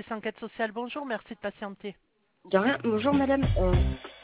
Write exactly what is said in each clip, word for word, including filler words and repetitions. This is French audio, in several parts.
service enquête sociale, bonjour, merci de patienter. De rien. Bonjour madame. Euh,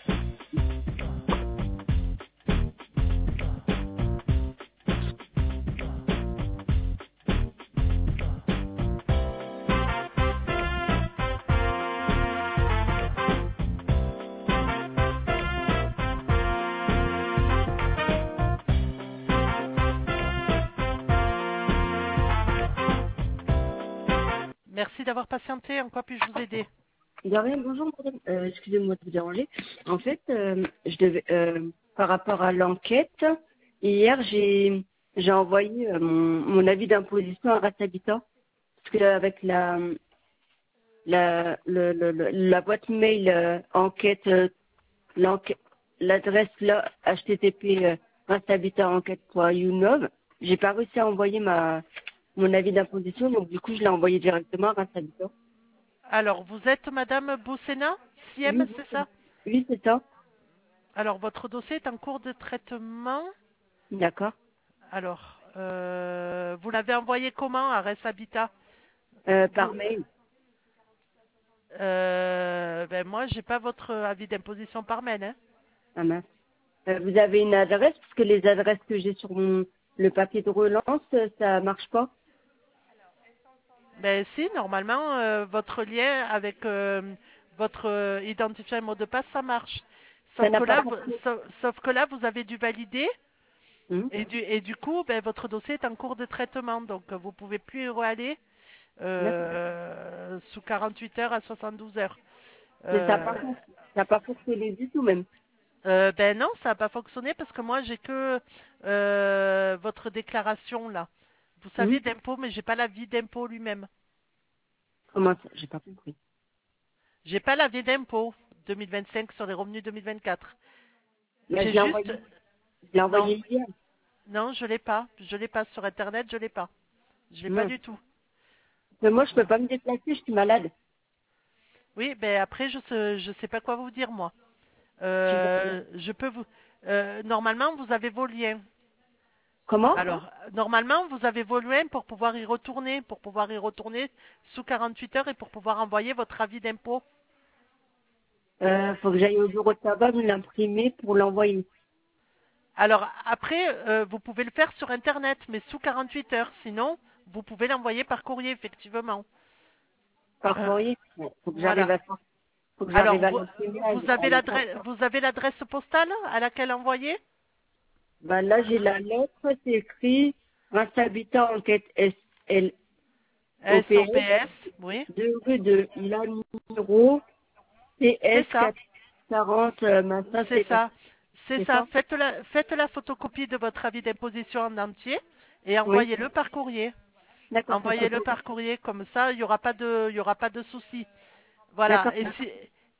Merci d'avoir patienté, en quoi puis-je vous aider? de rien. Bonjour madame. Euh, excusez-moi de vous déranger. En fait, euh, je devais, euh, par rapport à l'enquête, hier j'ai j'ai envoyé euh, mon, mon avis d'imposition à Race Habitat. Parce que avec la la le, le- le- la boîte mail euh, enquête euh, l'enquête l'adresse là H T T P euh, racehabitat enquête.younov, j'ai pas réussi à envoyer ma mon avis d'imposition, donc du coup je l'ai envoyé directement à Race Habitat. Alors, vous êtes Madame Boussena, Siem, Oui, c'est ça? oui c'est ça. Alors, votre dossier est en cours de traitement. D'accord. Alors, euh, vous l'avez envoyé comment à Res Habitat? Euh, Vous, par mail. euh, ben moi, j'ai pas votre avis d'imposition par mail, hein. Ah mince. Euh, vous avez une adresse, parce que les adresses que j'ai sur mon le papier de relance, euh, ça marche pas. Ben si, normalement, euh, votre lien avec euh, votre euh, identifiant et mot de passe, ça marche. Ça Sauf n'a que pas là, vous, fonctionné. sauf, sauf que là, vous avez dû valider Hum, et du, et du coup, ben, votre dossier est en cours de traitement, donc euh, vous pouvez plus y aller D'accord. euh, sous quarante-huit heures à soixante-douze heures. Mais ça n'a Euh, pas, fon- ça a pas fonctionné du tout même. euh, ben non, ça n'a pas fonctionné parce que moi, j'ai que euh, votre déclaration là. Vous savez Hum. d'impôt, mais j'ai pas l'avis d'impôt lui-même. Comment ça? J'ai pas compris. J'ai pas l'avis d'impôt deux mille vingt-cinq sur les revenus deux mille vingt-quatre. Là, je J'ai l'ai juste, envoyé, je l'ai non, envoyé hier. non, je l'ai pas. Je l'ai pas sur internet, je l'ai pas. Je l'ai pas Mince. du tout. Mais moi, je peux pas me déplacer, je suis malade. Oui, ben après, je sais, je sais pas quoi vous dire moi. Je suis Euh, je peux vous. euh, normalement, vous avez vos liens. Comment? Alors, normalement, vous avez vos liens pour pouvoir y retourner, pour pouvoir y retourner sous quarante-huit heures et pour pouvoir envoyer votre avis d'impôt. Euh, faut que j'aille au bureau de tabac me l'imprimer pour l'envoyer. Alors, après, euh, vous pouvez le faire sur Internet, mais sous quarante-huit heures. Sinon, vous pouvez l'envoyer par courrier, effectivement. Par Euh, courrier. Ouais, faut que j'arrive voilà. à faire. Faut que Alors, j'arrive à vous, l'imprimer vous à, à avez la l'adresse, carte. vous avez l'adresse postale à laquelle envoyer? Bah là, j'ai la lettre, c'est écrit Race Habitat Enquête S L O P S, S O P S, oui. deux rue de Laniro, C S C'est ça. quatre cent quarante, euh, machin, C'est c'est ça. C'est c'est ça. ça? Faites la, faites la photocopie de votre avis d'imposition en entier et Oui. envoyez-le par courrier. D'accord, ça serait Envoyez-le pour vous. par courrier, comme ça, il n'y aura pas de, il y aura pas de souci. Voilà. D'accord. Et si,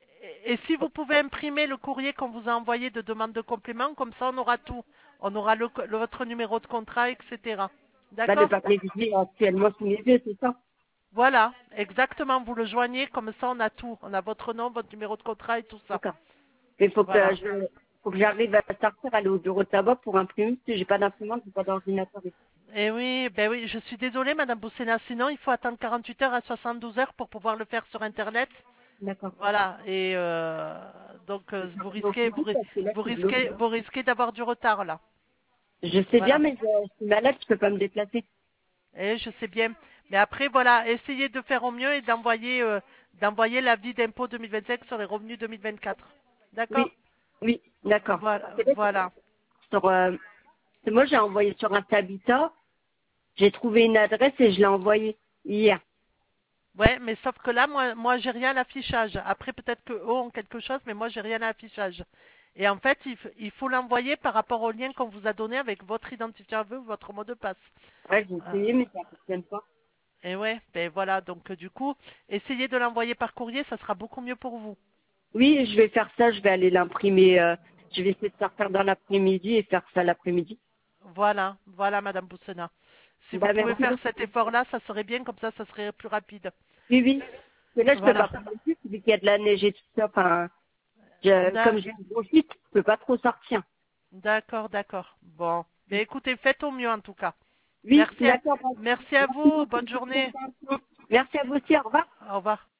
et si vous pouvez imprimer le courrier qu'on vous a envoyé de demande de complément, comme ça, on aura tout. On aura le, le- votre numéro de contrat, et cetera. Bah, le D'accord? papier que j'ai actuellement sous mes yeux, c'est ça? Voilà. Exactement. Vous le joignez, comme ça, on a tout. On a votre nom, votre numéro de contrat et tout ça. D'accord. Mais faut que Voilà. je, faut que j'arrive à sortir, aller au bureau de tabac pour imprimer, parce que j'ai pas d'imprimante, j'ai pas d'ordinateur. Eh oui, ben oui, je suis désolée, Madame Boussena. Sinon, il faut attendre quarante-huit heures à soixante-douze heures pour pouvoir le faire sur Internet. D'accord. Voilà. Et euh, donc, euh, vous Donc, risquez, du vous, coup, ri- parce que là, vous c'est bloqué. risquez, vous risquez d'avoir du retard là. Je sais bien, Voilà. mais je, je suis malade, je peux pas me déplacer. Et je sais bien. Mais après, voilà, essayez de faire au mieux et d'envoyer, euh, d'envoyer l'avis d'impôt deux mille vingt-cinq sur les revenus deux mille vingt-quatre. D'accord? Oui, oui, d'accord. Voilà, Parce que là, c'est voilà. sur, euh, c'est moi, j'ai envoyé sur un habitat, j'ai trouvé une adresse et je l'ai envoyé hier. Ouais, mais sauf que là, moi, moi, j'ai rien à l'affichage. Après, peut-être que eux ont quelque chose, mais moi, j'ai rien à l'affichage. Et en fait, il, f- il faut l'envoyer par rapport au lien qu'on vous a donné avec votre identifiant à vous, votre mot de passe. Ouais, j'ai Euh, essayé, mais ça fonctionne pas. et ouais, ben voilà. Donc, euh, du coup, essayez de l'envoyer par courrier, ça sera beaucoup mieux pour vous. Oui, je vais faire ça, je vais aller l'imprimer, euh, je vais essayer de faire faire dans l'après-midi et faire ça l'après-midi. Voilà, voilà, Madame Boussena. Si vous Bah, pouvez merci faire beaucoup. cet effort-là, ça serait bien, comme ça, ça serait plus rapide. Oui, oui. Mais là, je peux pas Voilà. parler plus, vu qu'il y a de la neige et tout ça. Enfin, je, D'a- comme j'ai une bronchite, je peux pas trop sortir. D'accord, d'accord. Bon. Ben écoutez, faites au mieux en tout cas. Oui, Merci à, d'accord. merci à Merci vous. beaucoup Bonne pour journée. cette info. Merci à vous aussi. Au revoir. Au revoir.